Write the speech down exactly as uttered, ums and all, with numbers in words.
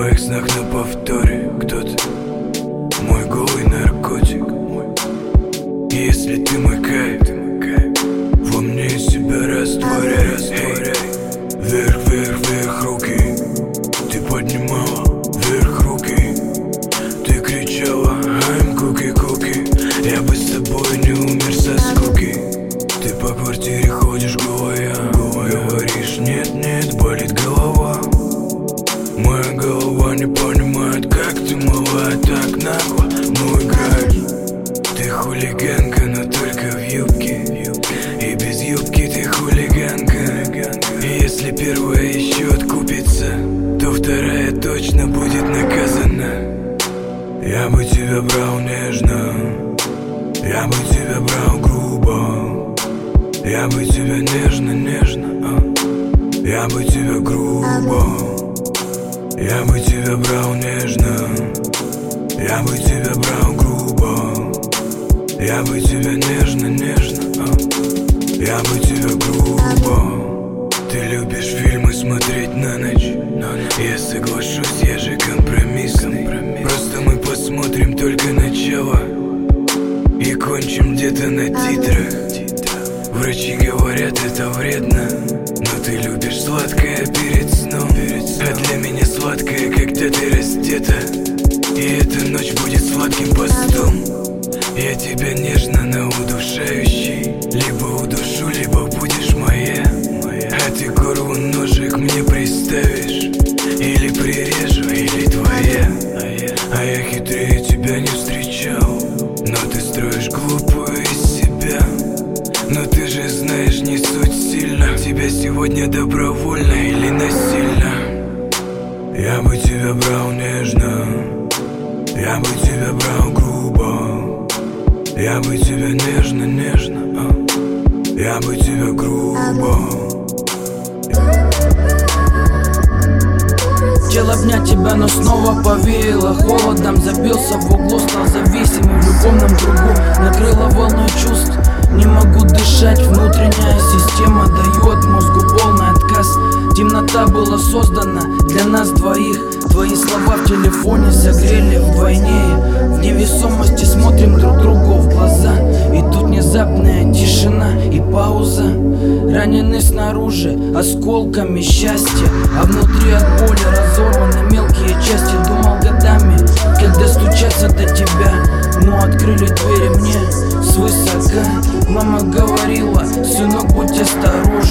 моих снах на повторе кто-то, мой голый наркотик. Если ты мой кайф, во мне себя растворяй. Вверх, вверх, вверх руки, ты поднимала вверх руки, ты кричала I'm куки, куки. Я бы с тобой не умер со скуки. Ты по квартире ходишь голая, говоришь нет, нет, болит голова. Моя голова не понимает, как ты мала так нагло, ну играешь. Ты хулиганка, но только в юбке, и без юбки ты хулиганка. И если первая еще откупится, то вторая точно будет наказана. Я бы тебя брал нежно, я бы тебя брал грубо, я бы тебя нежно, нежно, а? Я бы тебя грубо, я бы тебя брал нежно, я бы тебя брал грубо, я бы тебя нежно, нежно, а? Я бы тебя грубо. Ты любишь фильмы смотреть на ночь, я соглашусь, я же компромиссный. Просто мы посмотрим только начало и кончим где-то на титрах. Врачи говорят, это вредно, но ты любишь сладкое перед сном. А для меня сладкое, когда ты раздета, и эта ночь будет сладким постом. Я тебя нежно, но удушающий, либо удушу, либо будешь моя. А ты горлу ножик мне приставишь, или прирежу, или твоя. А я хитрее тебя не встречал, но ты строишь глупую из себя. Но ты же знаешь, не суть сильно, тебя сегодня добровольно или насильно. Я бы тебя брал нежно, я бы тебя брал грубо, я бы тебя нежно, нежно, а? Я бы тебя грубо. Хотел обнять тебя, но снова повеяло холодом. Забился в углу, стал зависимым в любовном кругу. Накрыло волной чувств, не могу дышать. Внутренняя система дает мозгу полный отказ. Темнота была создана для нас двоих. Твои слова в телефоне согрели вдвойне. В невесомости смотрим друг другу в глаза, и тут внезапная тишина и пауза. Ранены снаружи осколками счастья, а внутри от боли разорваны мелкие части. Думал годами, как достучаться до тебя, но открыли двери мне свысока. Мама говорила, сынок, будь осторожен.